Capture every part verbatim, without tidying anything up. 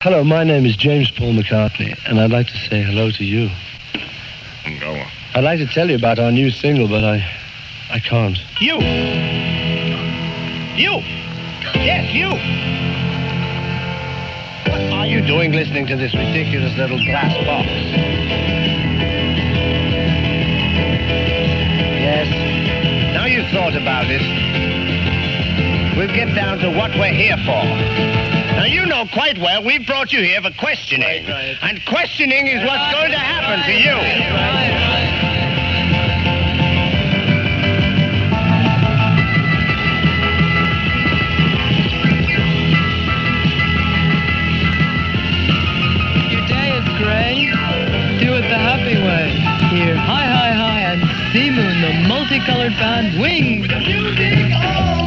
Hello, my name is James Paul McCartney, and I'd like to say hello to you. Go on. I'd like to tell you about our new single, but I, I can't. You! You! Yes, you! What are you doing listening to this ridiculous little glass box? Yes. Now you've thought about it, we'll get down to what we're here for. Now, you know quite well we've brought you here for questioning. Right, right. And questioning is what's going to happen to you. Your day is gray. Do it the happy way. Hear Hi, Hi, Hi and Sea Moon, the multicolored band Wings. Music on.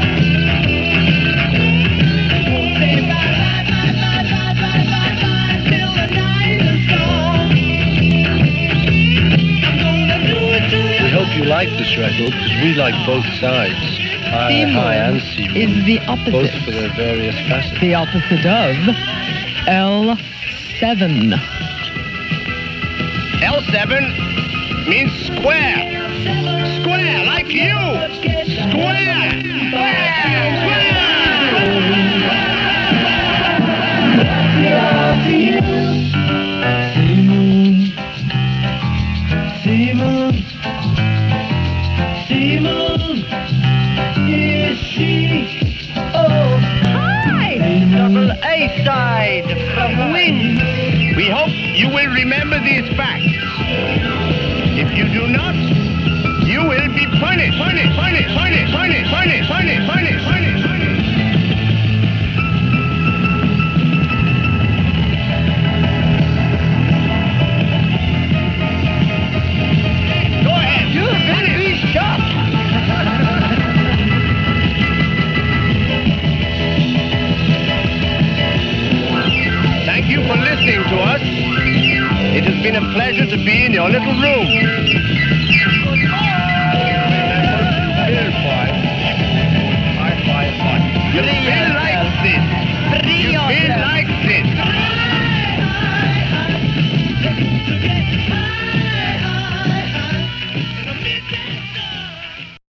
We hope you like this record, because we like both sides. High, Sea Moon high and Sea Moon. is the opposite. Both for their various facets. The opposite of L seven. L seven means square. Square, like you. Square. Square. Square. Sea Moon. Sea Moon. Sea Moon. Is she? Oh, hi! Double A side of Wings. We hope you will remember these facts. If you do not, you will be punished. Punished, punished, punished, punished, punished, punished, punished, punished, punished. Go ahead. You're going to be shot. Thank you for listening to us. It has been a pleasure to be in your little room.